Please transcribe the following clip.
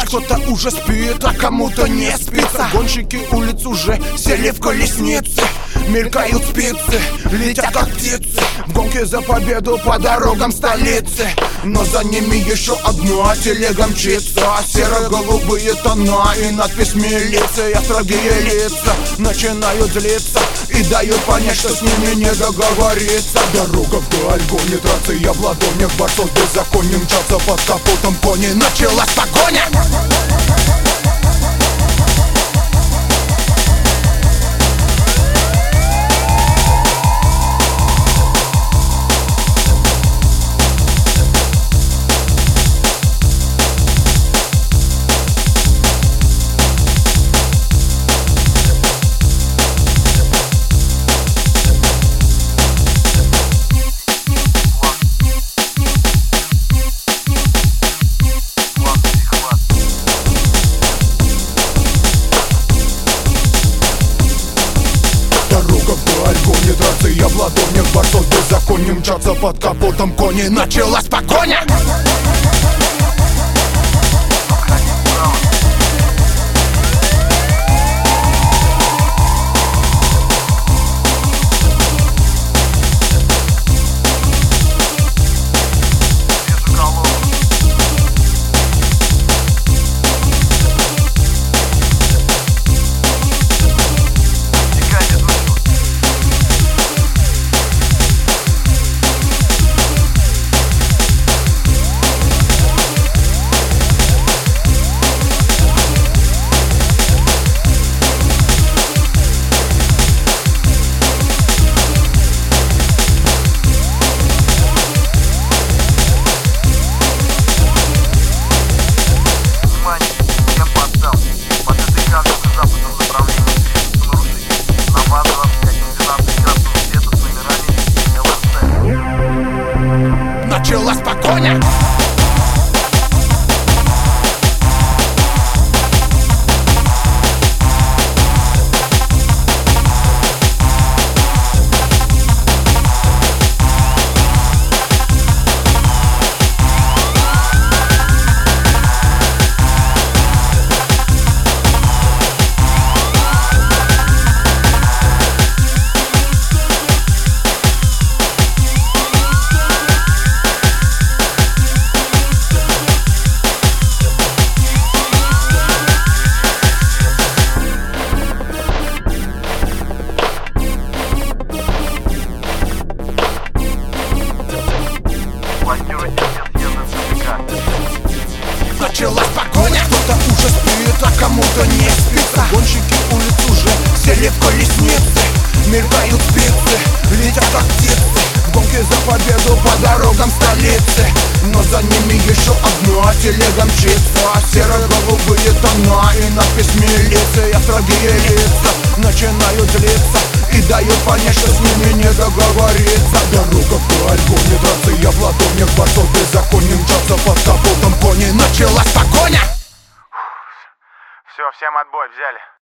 Кто-то уже спит, а кому-то не спится. Гонщики улиц уже сели в колесницы. Мелькают спицы, летят как птицы в гонке за победу по дорогам столицы. Но за ними еще одна телега мчится. Серо-голубые тона и надпись «Милиция». Строгие лица начинают злиться и дают понять, что с ними не договориться. Дорога вдаль гонит, рация в ладонях. Борцов беззаконие мчатся под капотом кони. Началась погоня! Гонит рация в ладонях. Борцов беззаконие мчатся под капотом кони. Началась погоня! Началась погоня! Началась погоня! Кто-то уже спит, а кому-то не спится. Гонщики улиц уже сели в колесницы. Мелькают спицы, летят как птицы в гонке за победу по дорогам столицы. Но за ними еще одна телега мчится. Серо-голубые тона и надпись «Милиция». Строгие лица начинают злиться и дают понять, что с ними не договориться. Дорога вдаль гонит, рация в ладонях. Борцов беззаконие мчатся под капотом кони. Началась погоня! Все, всем отбой, взяли.